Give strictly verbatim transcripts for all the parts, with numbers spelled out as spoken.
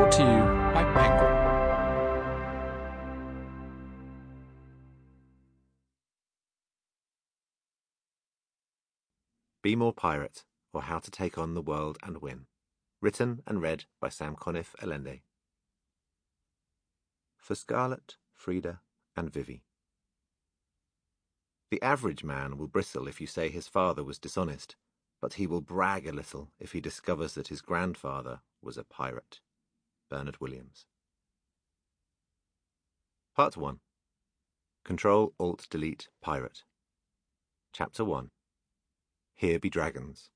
brought to you by Penguin. Be More Pirate, or How to Take on the World and Win. Written and read by Sam Conniff Allende. For Scarlett, Frida, and Vivi. The average man will bristle if you say his father was dishonest, but he will brag a little if he discovers that his grandfather was a pirate. Bernard Williams. Part one. Control Alt Delete Pirate. Chapter one. Here be dragons.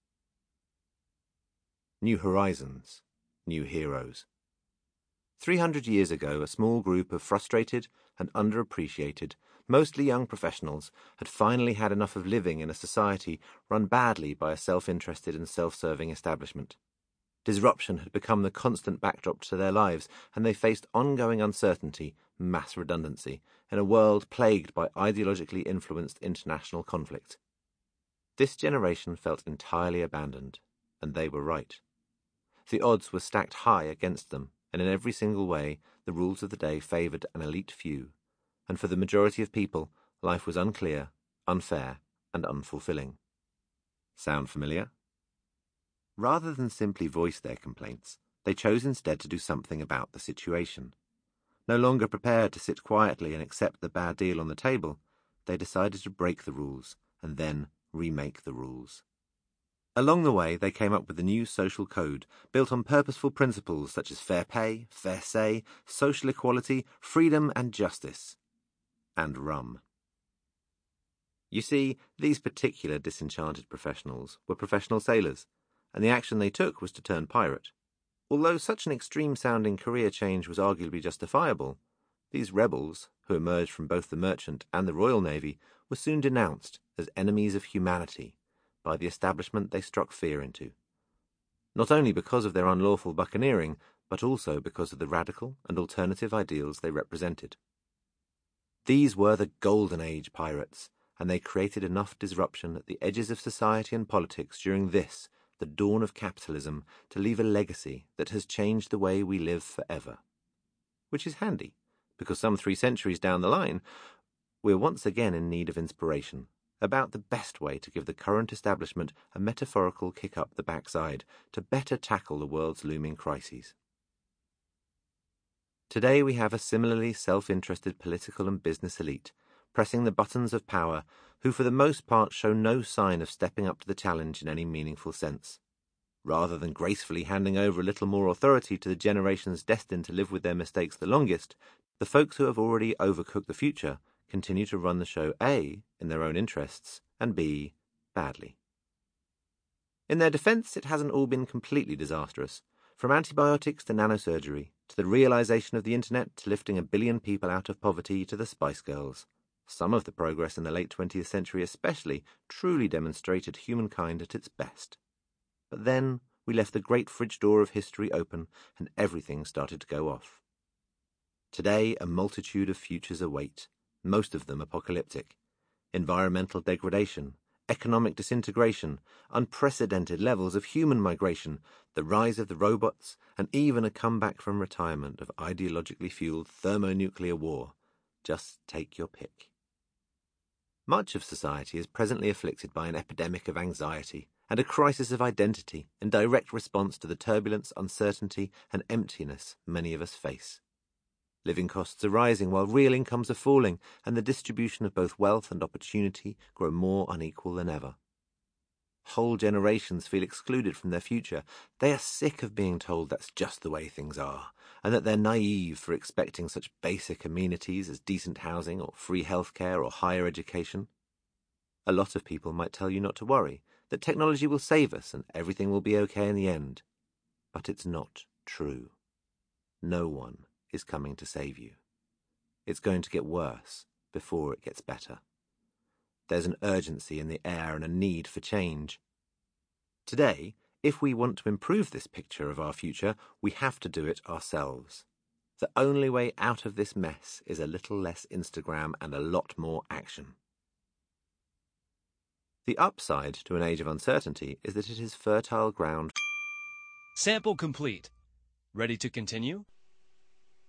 New horizons, new heroes. Three hundred years ago, a small group of frustrated and underappreciated, mostly young professionals, had finally had enough of living in a society run badly by a self-interested and self-serving establishment. Disruption had become the constant backdrop to their lives, and they faced ongoing uncertainty, mass redundancy, in a world plagued by ideologically influenced international conflict. This generation felt entirely abandoned, and they were right. The odds were stacked high against them, and in every single way the rules of the day favoured an elite few, and for the majority of people life was unclear, unfair, and unfulfilling. Sound familiar? Rather than simply voice their complaints, they chose instead to do something about the situation. No longer prepared to sit quietly and accept the bad deal on the table, they decided to break the rules and then remake the rules. Along the way, they came up with a new social code built on purposeful principles such as fair pay, fair say, social equality, freedom and justice. And rum. You see, these particular disenchanted professionals were professional sailors, and the action they took was to turn pirate. Although such an extreme-sounding career change was arguably justifiable, these rebels, who emerged from both the Merchant and the Royal Navy, were soon denounced as enemies of humanity by the establishment they struck fear into. Not only because of their unlawful buccaneering, but also because of the radical and alternative ideals they represented. These were the Golden Age pirates, and they created enough disruption at the edges of society and politics during this, the dawn of capitalism, to leave a legacy that has changed the way we live forever. Which is handy, because some three centuries down the line, we're once again in need of inspiration about the best way to give the current establishment a metaphorical kick up the backside to better tackle the world's looming crises. Today we have a similarly self-interested political and business elite pressing the buttons of power who for the most part show no sign of stepping up to the challenge in any meaningful sense. Rather than gracefully handing over a little more authority to the generations destined to live with their mistakes the longest, the folks who have already overcooked the future continue to run the show A, in their own interests, and B, badly. In their defence, it hasn't all been completely disastrous. From antibiotics to nanosurgery, to the realisation of the internet, to lifting a billion people out of poverty, to the Spice Girls. Some of the progress in the late twentieth century especially truly demonstrated humankind at its best. But then we left the great fridge door of history open and everything started to go off. Today a multitude of futures await, most of them apocalyptic. Environmental degradation, economic disintegration, unprecedented levels of human migration, the rise of the robots, and even a comeback from retirement of ideologically fueled thermonuclear war. Just take your pick. Much of society is presently afflicted by an epidemic of anxiety and a crisis of identity in direct response to the turbulence, uncertainty, and emptiness many of us face. Living costs are rising while real incomes are falling, and the distribution of both wealth and opportunity grow more unequal than ever. Whole generations feel excluded from their future. They are sick of being told that's just the way things are, and that they're naive for expecting such basic amenities as decent housing or free healthcare or higher education. A lot of people might tell you not to worry, that technology will save us and everything will be okay in the end. But it's not true. No one is coming to save you. It's going to get worse before it gets better. There's an urgency in the air and a need for change. Today, if we want to improve this picture of our future, we have to do it ourselves. The only way out of this mess is a little less Instagram and a lot more action. The upside to an age of uncertainty is that it is fertile ground. Sample complete. Ready to continue?